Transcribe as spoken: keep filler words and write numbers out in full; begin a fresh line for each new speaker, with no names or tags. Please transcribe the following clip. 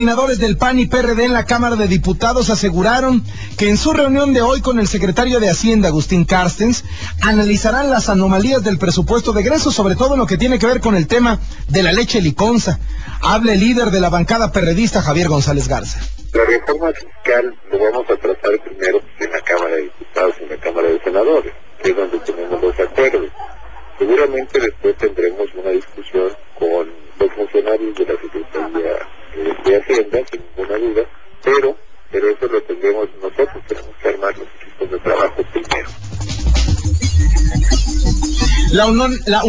Senadores del P A N y P R D en la Cámara de Diputados aseguraron que en su reunión de hoy con el secretario de Hacienda, Agustín Carstens, analizarán las anomalías del presupuesto de egresos, sobre todo en lo que tiene que ver con el tema de la leche liconza. Habla el líder de la bancada perredista, Javier González Garza.
La reforma fiscal lo vamos a tratar primero en la Cámara de Diputados y en la Cámara de Senadores, que es donde tenemos los acuerdos. Seguramente después tendremos una discusión con los funcionarios de la Secretaría de Hacienda, sin ninguna duda, pero, pero eso lo tendremos nosotros, tenemos que armar los equipos de trabajo primero.
La, unión, la